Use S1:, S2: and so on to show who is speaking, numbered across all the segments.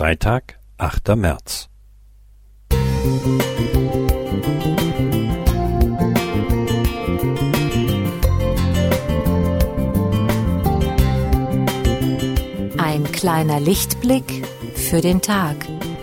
S1: Freitag, 8. März.
S2: Ein kleiner Lichtblick für den Tag.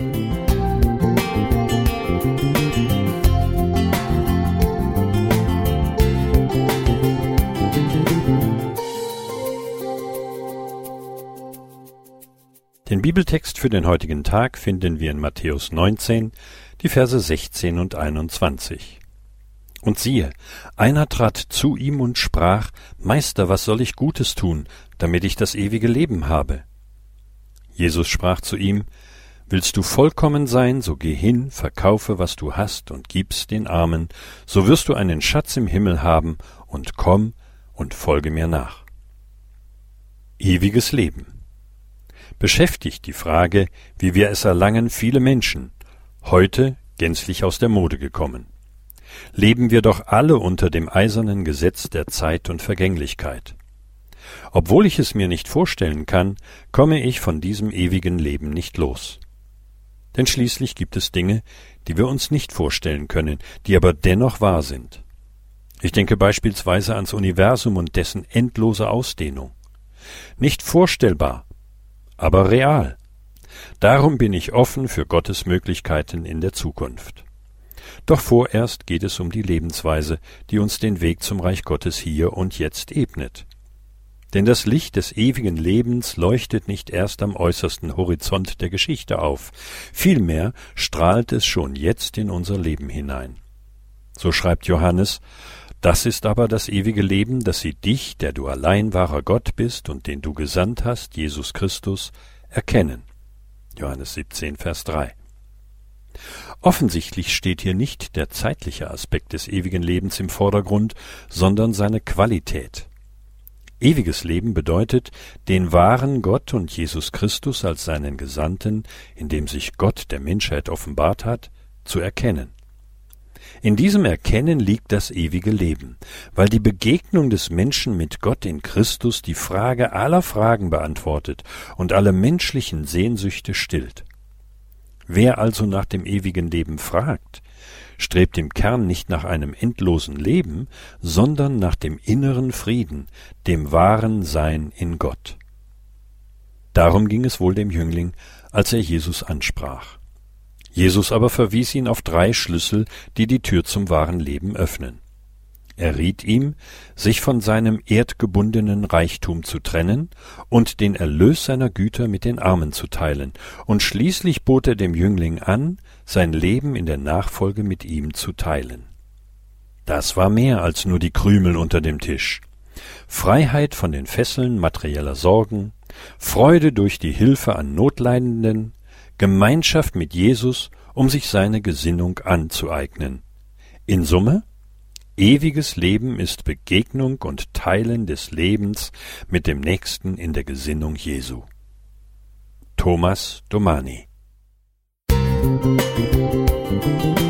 S1: Den Bibeltext für den heutigen Tag finden wir in Matthäus 19, die Verse 16 und 21. Und siehe, einer trat zu ihm und sprach: Meister, was soll ich Gutes tun, damit ich das ewige Leben habe? Jesus sprach zu ihm: Willst du vollkommen sein, so geh hin, verkaufe, was du hast, und gib's den Armen, so wirst du einen Schatz im Himmel haben, und komm und folge mir nach. Ewiges Leben. Beschäftigt die Frage, wie wir es erlangen, viele Menschen, heute gänzlich aus der Mode gekommen. Leben wir doch alle unter dem eisernen Gesetz der Zeit und Vergänglichkeit. Obwohl ich es mir nicht vorstellen kann, komme ich von diesem ewigen Leben nicht los. Denn schließlich gibt es Dinge, die wir uns nicht vorstellen können, die aber dennoch wahr sind. Ich denke beispielsweise ans Universum und dessen endlose Ausdehnung. Nicht vorstellbar, aber real. Darum bin ich offen für Gottes Möglichkeiten in der Zukunft. Doch vorerst geht es um die Lebensweise, die uns den Weg zum Reich Gottes hier und jetzt ebnet. Denn das Licht des ewigen Lebens leuchtet nicht erst am äußersten Horizont der Geschichte auf, vielmehr strahlt es schon jetzt in unser Leben hinein. So schreibt Johannes: Das ist aber das ewige Leben, dass sie dich, der du allein wahrer Gott bist und den du gesandt hast, Jesus Christus, erkennen. Johannes 17, Vers 3. Offensichtlich steht hier nicht der zeitliche Aspekt des ewigen Lebens im Vordergrund, sondern seine Qualität. Ewiges Leben bedeutet, den wahren Gott und Jesus Christus als seinen Gesandten, in dem sich Gott der Menschheit offenbart hat, zu erkennen. In diesem Erkennen liegt das ewige Leben, weil die Begegnung des Menschen mit Gott in Christus die Frage aller Fragen beantwortet und alle menschlichen Sehnsüchte stillt. Wer also nach dem ewigen Leben fragt, strebt im Kern nicht nach einem endlosen Leben, sondern nach dem inneren Frieden, dem wahren Sein in Gott. Darum ging es wohl dem Jüngling, als er Jesus ansprach. Jesus aber verwies ihn auf 3 Schlüssel, die die Tür zum wahren Leben öffnen. Er riet ihm, sich von seinem erdgebundenen Reichtum zu trennen und den Erlös seiner Güter mit den Armen zu teilen, und schließlich bot er dem Jüngling an, sein Leben in der Nachfolge mit ihm zu teilen. Das war mehr als nur die Krümel unter dem Tisch. Freiheit von den Fesseln materieller Sorgen, Freude durch die Hilfe an Notleidenden, Gemeinschaft mit Jesus, um sich seine Gesinnung anzueignen. In Summe: Ewiges Leben ist Begegnung und Teilen des Lebens mit dem Nächsten in der Gesinnung Jesu. Thomas Domani.